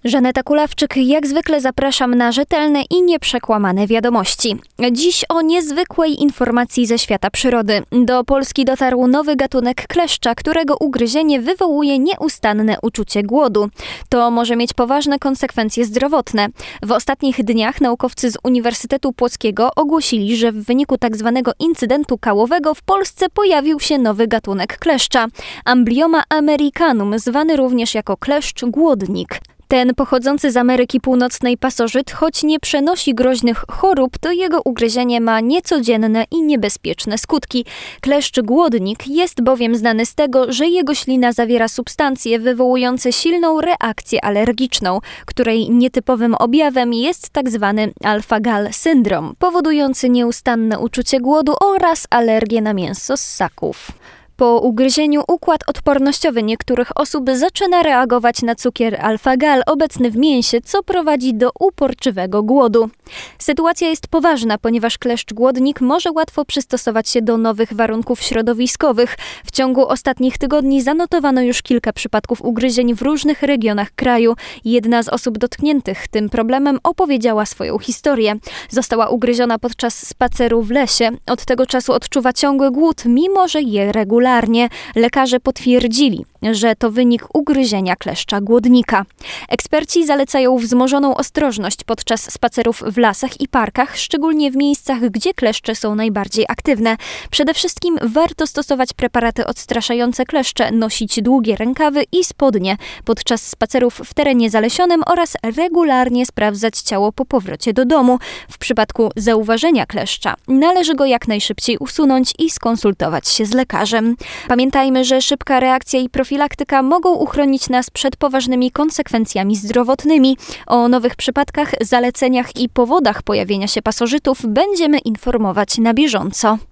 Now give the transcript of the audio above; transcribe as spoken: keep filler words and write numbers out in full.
Żaneta Kulawczyk, jak zwykle zapraszam na rzetelne i nieprzekłamane wiadomości. Dziś o niezwykłej informacji ze świata przyrody. Do Polski dotarł nowy gatunek kleszcza, którego ugryzienie wywołuje nieustanne uczucie głodu. To może mieć poważne konsekwencje zdrowotne. W ostatnich dniach naukowcy z Uniwersytetu Płockiego ogłosili, że w wyniku tzw. incydentu kałowego w Polsce pojawił się nowy gatunek kleszcza. Amblioma americanum, zwany również jako kleszcz głodnik. Ten pochodzący z Ameryki Północnej pasożyt, choć nie przenosi groźnych chorób, to jego ugryzienie ma niecodzienne i niebezpieczne skutki. Kleszcz głodnik jest bowiem znany z tego, że jego ślina zawiera substancje wywołujące silną reakcję alergiczną, której nietypowym objawem jest tzw. alpha-gal syndrom, powodujący nieustanne uczucie głodu oraz alergię na mięso z ssaków. Po ugryzieniu układ odpornościowy niektórych osób zaczyna reagować na cukier alfa-gal obecny w mięsie, co prowadzi do uporczywego głodu. Sytuacja jest poważna, ponieważ kleszcz głodnik może łatwo przystosować się do nowych warunków środowiskowych. W ciągu ostatnich tygodni zanotowano już kilka przypadków ugryzień w różnych regionach kraju. Jedna z osób dotkniętych tym problemem opowiedziała swoją historię. Została ugryziona podczas spaceru w lesie. Od tego czasu odczuwa ciągły głód, mimo że je regularnie. Lekarze potwierdzili, że to wynik ugryzienia kleszcza głodnika. Eksperci zalecają wzmożoną ostrożność podczas spacerów w lasach i parkach, szczególnie w miejscach, gdzie kleszcze są najbardziej aktywne. Przede wszystkim warto stosować preparaty odstraszające kleszcze, nosić długie rękawy i spodnie podczas spacerów w terenie zalesionym oraz regularnie sprawdzać ciało po powrocie do domu. W przypadku zauważenia kleszcza należy go jak najszybciej usunąć i skonsultować się z lekarzem. Pamiętajmy, że szybka reakcja i profilaktyka mogą uchronić nas przed poważnymi konsekwencjami zdrowotnymi. O nowych przypadkach, zaleceniach i powodach pojawienia się pasożytów będziemy informować na bieżąco.